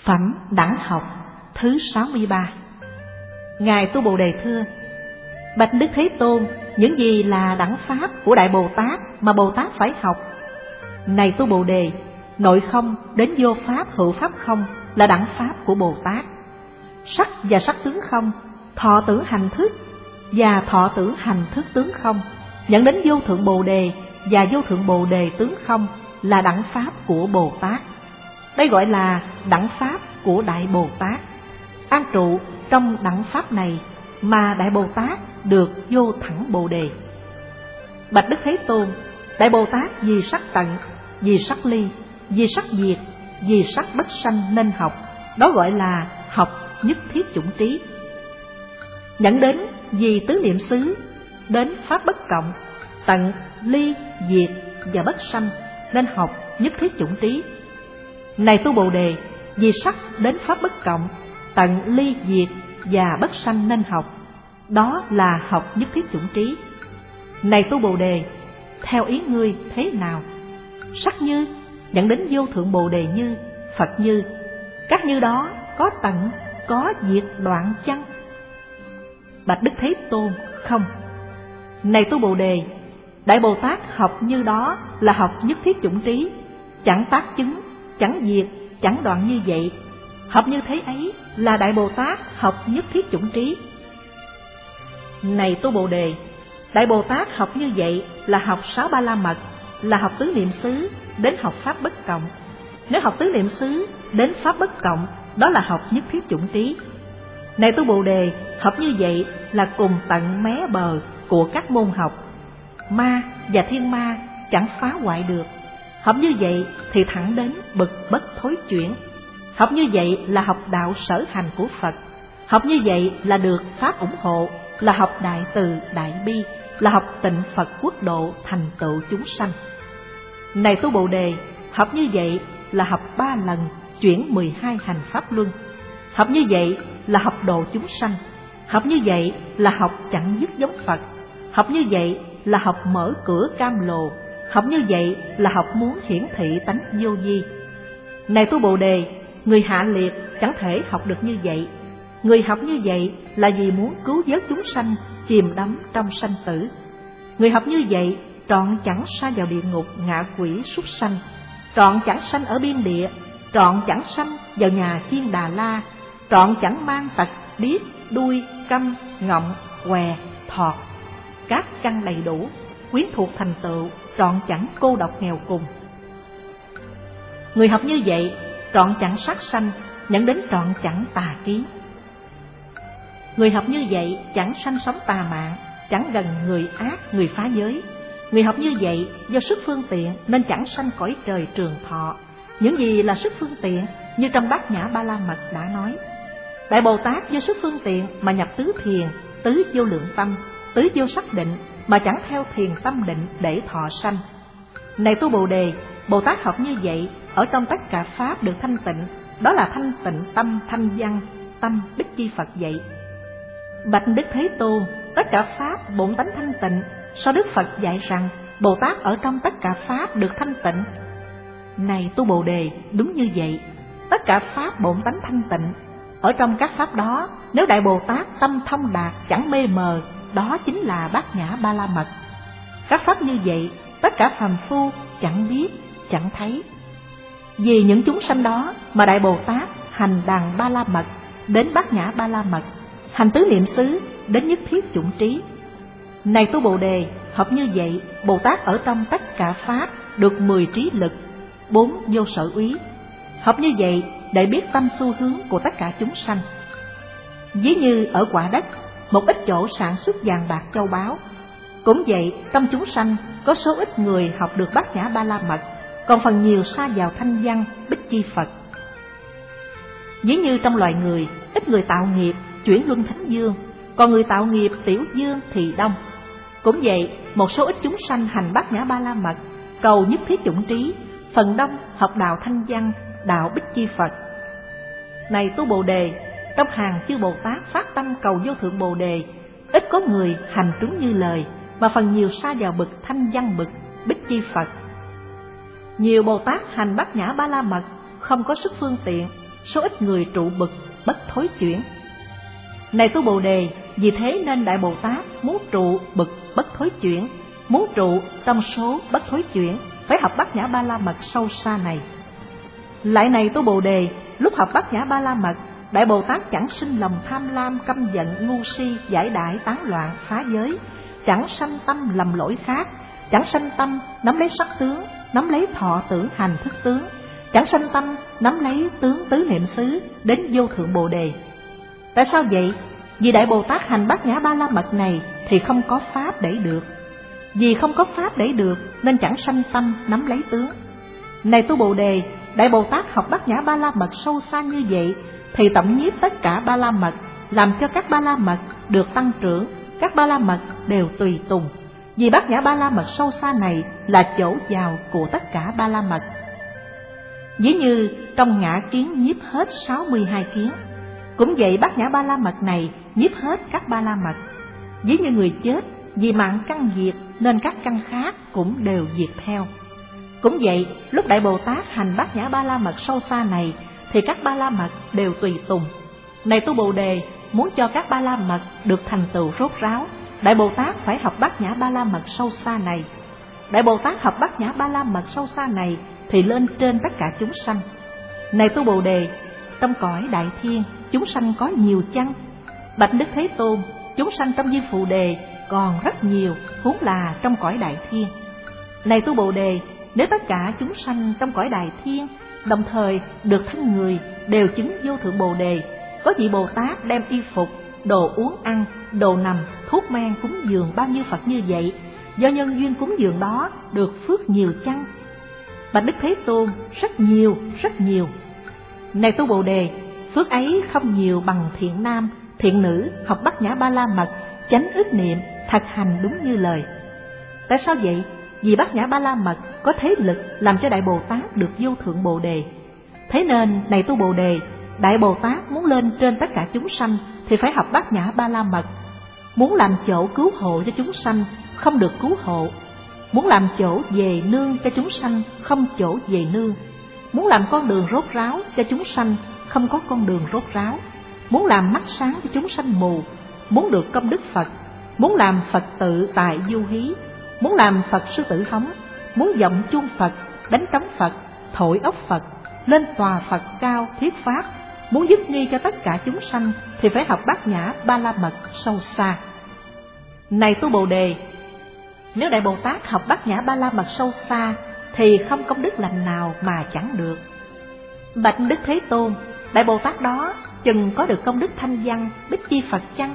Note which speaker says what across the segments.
Speaker 1: Phẩm Đẳng Học thứ 63. Ngài Tu Bồ Đề thưa: Bạch Đức Thế Tôn, những gì là đẳng pháp của Đại Bồ Tát mà Bồ Tát phải học? Này Tu Bồ Đề, nội không đến vô pháp hữu pháp không là đẳng pháp của Bồ Tát. Sắc và sắc tướng không, thọ tưởng hành thức và thọ tưởng hành thức tướng không, dẫn đến vô thượng Bồ Đề và vô thượng Bồ Đề tướng không là đẳng pháp của Bồ Tát. Đây gọi là đẳng pháp của Đại Bồ Tát. An trụ trong đẳng pháp này mà Đại Bồ Tát được vô thẳng Bồ Đề. Bạch Đức Thế Tôn, Đại Bồ Tát vì sắc tận, vì sắc ly, vì sắc diệt, vì sắc bất sanh nên học. Đó gọi là học nhất thiết chủng trí. Dẫn đến vì tứ niệm xứ, đến pháp bất cộng, tận, ly, diệt và bất sanh nên học nhất thiết chủng trí. Này Tu Bồ Đề, vì sắc đến pháp bất cộng, tận, ly, diệt và bất sanh nên học. Đó là học nhất thiết chủng trí. Này Tu Bồ Đề, theo ý ngươi thế nào? Sắc như dẫn đến vô thượng Bồ Đề như, Phật như. Các như đó có tận, có diệt đoạn chăng? Bạch Đức Thế Tôn, không. Này Tu Bồ Đề, Đại Bồ Tát học như đó là học nhất thiết chủng trí, chẳng tác chứng, chẳng diệt, chẳng đoạn như vậy. Học như thế ấy là Đại Bồ Tát học nhất thiết chủng trí. Này Tu Bồ Đề, Đại Bồ Tát học như vậy là học 6 Ba La Mật, là học tứ niệm xứ đến học pháp bất cộng. Nếu học tứ niệm xứ đến pháp bất cộng, đó là học nhất thiết chủng trí. Này Tu Bồ Đề, học như vậy là cùng tận mé bờ của các môn học. Ma và thiên ma chẳng phá hoại được. Học như vậy thì thẳng đến bậc bất thối chuyển. Học như vậy là học đạo sở hành của Phật. Học như vậy là được pháp ủng hộ, là học đại từ đại bi, là học tịnh Phật quốc độ thành tựu chúng sanh. Này Tu Bồ Đề, học như vậy là học 3 lần chuyển 12 hành pháp luân. Học như vậy là học độ chúng sanh. Học như vậy là học chẳng dứt giống Phật. Học như vậy là học mở cửa cam lồ. Học như vậy là học muốn hiển thị tánh vô vi. Này Tu Bồ Đề, người hạ liệt chẳng thể học được như vậy. Người học như vậy là vì muốn cứu vớt chúng sanh chìm đắm trong sanh tử. Người học như vậy trọn chẳng sa vào địa ngục ngạ quỷ súc sanh, trọn chẳng sanh ở biên địa, trọn chẳng sanh vào nhà chiên Đà La, trọn chẳng mang tật điếc, đuôi, câm, ngọng, què, thọt, các căn đầy đủ, quyến thuộc thành tựu, trọn chẳng cô độc nghèo cùng. Người học như vậy trọn chẳng sát sanh, dẫn đến trọn chẳng tà kiến. Người học như vậy chẳng sanh sống tà mạng, chẳng gần người ác, người phá giới. Người học như vậy do sức phương tiện nên chẳng sanh cõi trời trường thọ. Những gì là sức phương tiện như trong Bát Nhã Ba La Mật đã nói. Đại Bồ Tát do sức phương tiện mà nhập tứ thiền, tứ vô lượng tâm, tứ vô sắc định mà chẳng theo thiền tâm định để thọ sanh. Này Tu Bồ Đề, Bồ Tát học như vậy ở trong tất cả pháp được thanh tịnh, đó là thanh tịnh tâm thanh văn, tâm Bích Chi Phật vậy. Bạch Đức Thế Tôn, tất cả pháp bổn tánh thanh tịnh, sao Đức Phật dạy rằng Bồ Tát ở trong tất cả pháp được thanh tịnh? Này Tu Bồ Đề, đúng như vậy. Tất cả pháp bổn tánh thanh tịnh, ở trong các pháp đó, nếu Đại Bồ Tát tâm thông đạt chẳng mê mờ, đó chính là Bát Nhã Ba La Mật. Các pháp như vậy, tất cả phàm phu chẳng biết, chẳng thấy. Vì những chúng sanh đó mà Đại Bồ Tát hành đàn Ba La Mật đến Bát Nhã Ba La Mật, hành tứ niệm xứ đến nhất thiết chủng trí. Này Tu Bồ Đề, học như vậy, Bồ Tát ở trong tất cả pháp được 10 trí lực, 4 vô sở úy. Học như vậy để biết tâm xu hướng của tất cả chúng sanh. Ví như ở quả đất, một ít chỗ sản xuất vàng bạc châu báu. Cũng vậy, trong chúng sanh có số ít người học được Bát Nhã Ba La Mật, còn phần nhiều sa vào thanh văn Bích Chi Phật. Ví như trong loài người, ít người tạo nghiệp chuyển luân thánh dương, còn người tạo nghiệp tiểu dương thì đông. Cũng vậy, một số ít chúng sanh hành Bát Nhã Ba La Mật, cầu nhất thiết chủng trí, phần đông học đạo thanh văn, đạo Bích Chi Phật. Này Tu Bồ Đề, trong hàng chư Bồ Tát phát tâm cầu vô thượng Bồ Đề, ít có người hành trúng như lời, mà phần nhiều sa vào bậc thanh văn bậc Bích Chi Phật. Nhiều Bồ Tát hành Bát Nhã Ba La Mật không có sức phương tiện, số ít người trụ bực bất thối chuyển. Này tu Bồ Đề, vì thế nên Đại Bồ Tát muốn trụ bực bất thối chuyển, muốn trụ trong số bất thối chuyển, phải học Bát Nhã Ba La Mật sâu xa này. Lại này tu Bồ Đề, lúc học Bát Nhã Ba La Mật, Đại Bồ Tát chẳng sinh lòng tham lam, căm giận, ngu si, giải đãi, tán loạn, phá giới, chẳng sanh tâm lầm lỗi khác, chẳng sanh tâm nắm lấy sắc tướng, nắm lấy thọ tưởng hành thức tướng, chẳng sanh tâm nắm lấy tướng tứ niệm xứ đến vô thượng Bồ Đề. Tại sao vậy? Vì Đại Bồ Tát hành Bát Nhã Ba La Mật này thì không có pháp để được. Vì không có pháp để được nên chẳng sanh tâm nắm lấy tướng. Này tu Bồ Đề, Đại Bồ Tát học Bát Nhã Ba La Mật sâu xa như vậy thì tổng nhiếp tất cả Ba La Mật, làm cho các Ba La Mật được tăng trưởng, các Ba La Mật đều tùy tùng. Vì Bát Nhã Ba La Mật sâu xa này là chỗ vào của tất cả Ba La Mật. Ví như trong ngã kiến nhiếp hết 62 kiến, cũng vậy Bát Nhã Ba La Mật này nhiếp hết các Ba La Mật. Ví như người chết, vì mạng căn diệt nên các căn khác cũng đều diệt theo. Cũng vậy, lúc Đại Bồ Tát hành Bát Nhã Ba La Mật sâu xa này thì các Ba La Mật đều tùy tùng. Này tu Bồ Đề, muốn cho các Ba La Mật được thành tựu rốt ráo, Đại Bồ Tát phải học Bát Nhã Ba La Mật sâu xa này. Đại Bồ Tát học Bát Nhã Ba La Mật sâu xa này thì lên trên tất cả chúng sanh. Này tu Bồ Đề, trong cõi Đại Thiên chúng sanh có nhiều chăng? Bạch Đức Thế Tôn, chúng sanh trong Diêm Phù Đề còn rất nhiều, huống là trong cõi Đại Thiên. Này tu Bồ Đề, nếu tất cả chúng sanh trong cõi Đại Thiên đồng thời được thân người đều chứng vô thượng Bồ Đề, có vị Bồ Tát đem y phục, đồ uống ăn, đồ nằm, thuốc men cúng dường bao nhiêu Phật như vậy, do nhân duyên cúng dường đó được phước nhiều chăng? Bạch Đức Thế Tôn, rất nhiều, rất nhiều. Này tu Bồ Đề, phước ấy không nhiều bằng thiện nam, thiện nữ học Bát Nhã Ba La Mật, chánh ức niệm, thật hành đúng như lời. Tại sao vậy? Vì Bát Nhã Ba La Mật có thế lực làm cho Đại Bồ Tát được vô thượng Bồ Đề. Thế nên, này tu Bồ Đề, Đại Bồ Tát muốn lên trên tất cả chúng sanh thì phải học Bát Nhã Ba La Mật. Muốn làm chỗ cứu hộ cho chúng sanh, không được cứu hộ. Muốn làm chỗ về nương cho chúng sanh, không chỗ về nương. Muốn làm con đường rốt ráo cho chúng sanh, không có con đường rốt ráo. Muốn làm mắt sáng cho chúng sanh mù. Muốn được công đức Phật. Muốn làm Phật tự tại du hí. Muốn làm Phật sư tử hóng. Muốn giọng chuông Phật, đánh trống Phật, thổi ốc Phật, lên tòa Phật cao thuyết pháp. Muốn dứt nghi cho tất cả chúng sanh thì phải học Bát Nhã Ba La Mật sâu xa. Này tu Bồ Đề, nếu Đại Bồ Tát học Bát Nhã Ba La Mật sâu xa thì không công đức lành nào mà chẳng được. Bạch Đức Thế Tôn, Đại Bồ Tát đó chừng có được công đức thanh văn Bích Chi Phật chăng?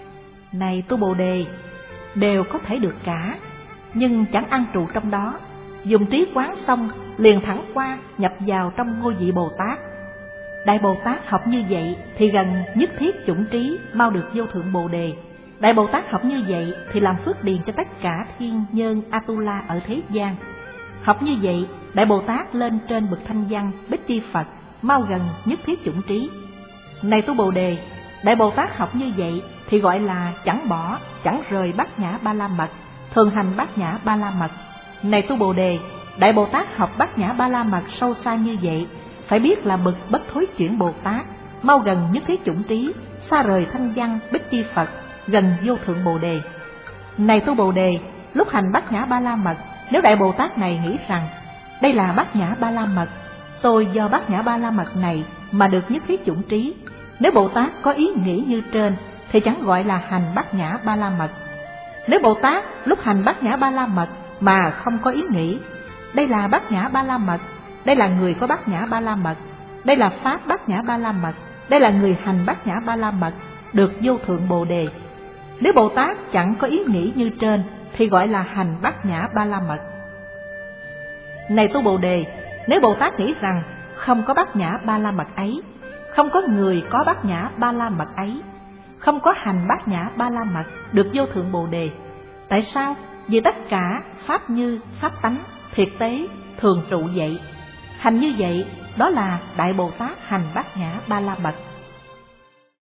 Speaker 1: Này tu Bồ Đề, đều có thể được cả, nhưng chẳng an trụ trong đó. Dùng trí quán xong liền thẳng qua nhập vào trong ngôi vị Bồ Tát. Đại Bồ Tát học như vậy thì gần nhất thiết chủng trí mau được vô thượng Bồ Đề. Đại Bồ Tát học như vậy thì làm phước điền cho tất cả thiên nhân Atula ở thế gian. Học như vậy, Đại Bồ Tát lên trên bậc thanh văn Bích Chi Phật, mau gần nhất thiết chủng trí. Này tu Bồ Đề, Đại Bồ Tát học như vậy thì gọi là chẳng bỏ, chẳng rời Bát Nhã Ba La Mật, thường hành Bát Nhã Ba La Mật. Này tu Bồ Đề, Đại Bồ Tát học Bát Nhã Ba La Mật sâu xa như vậy, phải biết là bậc bất thối chuyển Bồ Tát, mau gần nhất thiết chủng trí, xa rời thanh văn Bích Chi Phật, gần vô thượng Bồ Đề. Này tu Bồ Đề, lúc hành Bát Nhã Ba La Mật, nếu Đại Bồ Tát này nghĩ rằng đây là Bát Nhã Ba La Mật, tôi do Bát Nhã Ba La Mật này mà được nhất thiết chủng trí. Nếu Bồ Tát có ý nghĩ như trên thì chẳng gọi là hành Bát Nhã Ba La Mật. Nếu Bồ Tát lúc hành Bát Nhã Ba La Mật mà không có ý nghĩ đây là Bát Nhã Ba La Mật, đây là người có Bát Nhã Ba La Mật, đây là pháp Bát Nhã Ba La Mật, đây là người hành Bát Nhã Ba La Mật, được vô thượng Bồ Đề. Nếu Bồ Tát chẳng có ý nghĩ như trên thì gọi là hành Bát Nhã Ba La Mật. Này tu Bồ Đề, nếu Bồ Tát nghĩ rằng không có Bát Nhã Ba La Mật ấy, không có người có Bát Nhã Ba La Mật ấy, không có hành Bát Nhã Ba La Mật được vô thượng Bồ Đề. Tại sao? Vì tất cả pháp như pháp tánh, thiệt tế, thường trụ vậy. Hành như vậy, đó là Đại Bồ Tát hành Bát Nhã Ba La Mật.